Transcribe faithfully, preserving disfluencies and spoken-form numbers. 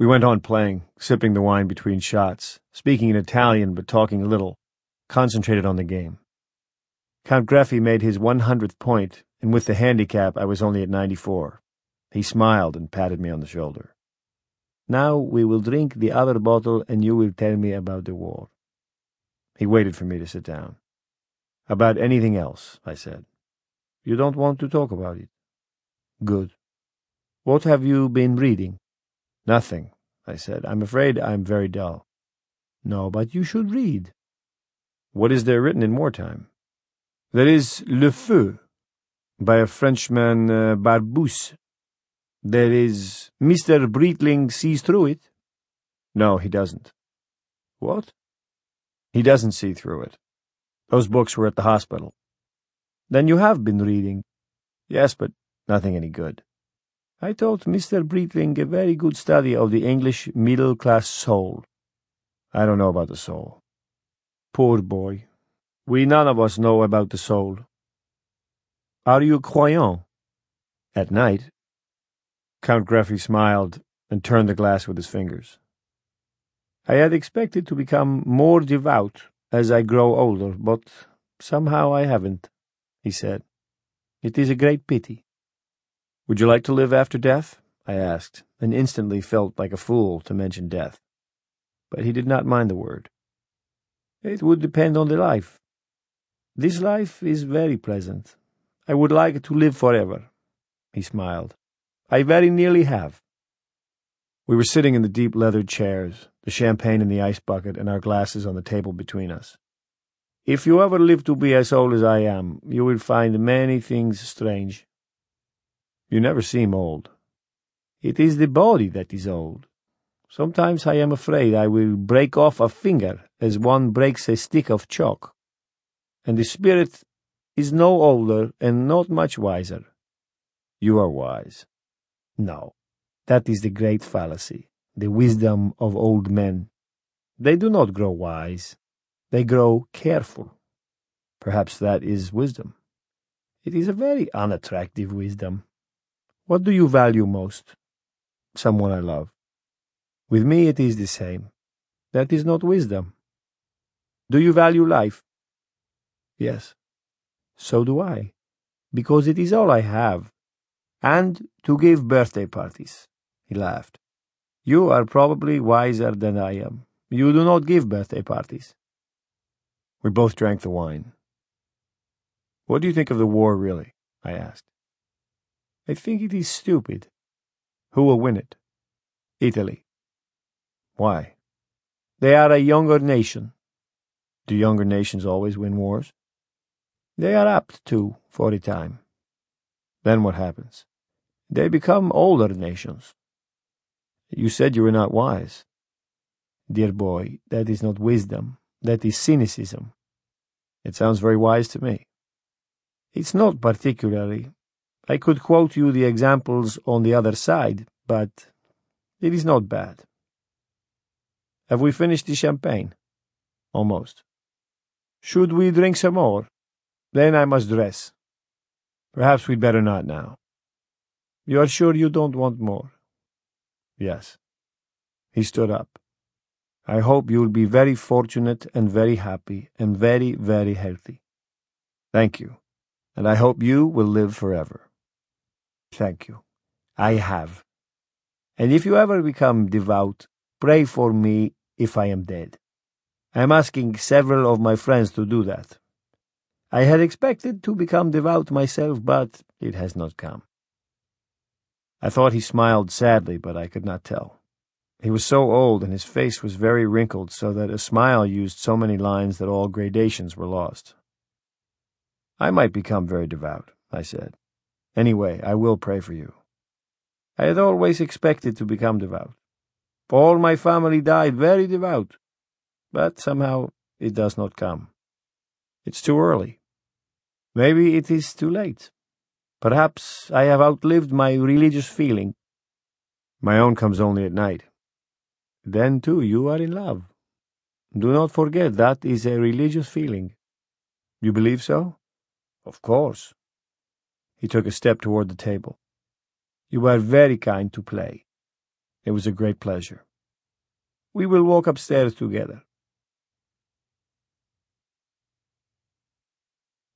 We went on playing, sipping the wine between shots, speaking in Italian but talking little, concentrated on the game. Count Greffy made his one hundredth point, and with the handicap I was only at ninety-four. He smiled and patted me on the shoulder. "Now we will drink the other bottle and you will tell me about the war." He waited for me to sit down. "About anything else," I said. "You don't want to talk about it?" "Good. What have you been reading?" "Nothing," I said. "I'm afraid I'm very dull." "No, but you should read." "What is there written in wartime?" "There is Le Feu, by a Frenchman, uh, Barbousse. There is Mister Breitling Sees Through It." "No, he doesn't." "What?" "He doesn't see through it. Those books were at the hospital." "Then you have been reading." "Yes, but nothing any good." "I taught Mister Breitling a very good study of the English middle-class soul." "I don't know about the soul." "Poor boy. We none of us know about the soul." "Are you croyant?" "At night." Count Greffy smiled and turned the glass with his fingers. "I had expected to become more devout as I grow older, but somehow I haven't," he said. "It is a great pity." "Would you like to live after death?" I asked, and instantly felt like a fool to mention death. But he did not mind the word. "It would depend on the life. This life is very pleasant. I would like to live forever." He smiled. "I very nearly have." We were sitting in the deep leather chairs, the champagne in the ice bucket and our glasses on the table between us. "If you ever live to be as old as I am, you will find many things strange." "You never seem old." "It is the body that is old. Sometimes I am afraid I will break off a finger as one breaks a stick of chalk. And the spirit is no older and not much wiser." "You are wise." "No, that is the great fallacy, the wisdom of old men. They do not grow wise. They grow careful." "Perhaps that is wisdom." "It is a very unattractive wisdom. What do you value most?" "Someone I love." "With me it is the same. That is not wisdom." "Do you value life?" "Yes." "So do I, because it is all I have. And to give birthday parties." He laughed. "You are probably wiser than I am. You do not give birthday parties." We both drank the wine. "What do you think of the war, really?" I asked. "I think it is stupid." "Who will win it?" "Italy." "Why?" "They are a younger nation." "Do younger nations always win wars?" "They are apt to, for a time." "Then what happens?" "They become older nations." "You said you were not wise." "Dear boy, that is not wisdom. That is cynicism." "It sounds very wise to me." "It's not particularly. I could quote you the examples on the other side, but it is not bad." "Have we finished the champagne?" "Almost." "Should we drink some more? Then I must dress." "Perhaps we'd better not now." "You are sure you don't want more?" "Yes." He stood up. "I hope you'll be very fortunate and very happy and very, very healthy." "Thank you. And I hope you will live forever." "Thank you. I have. And if you ever become devout, pray for me if I am dead. I am asking several of my friends to do that. I had expected to become devout myself, but it has not come." I thought he smiled sadly, but I could not tell. He was so old and his face was very wrinkled, so that a smile used so many lines that all gradations were lost. "I might become very devout," I said. "Anyway, I will pray for you." "I had always expected to become devout. All my family died very devout, but somehow it does not come. It's too early. Maybe it is too late. Perhaps I have outlived my religious feeling." "My own comes only at night." "Then, too, you are in love. Do not forget that is a religious feeling." "You believe so?" "Of course." He took a step toward the table. "You are very kind to play." It was a great pleasure. We will walk upstairs together.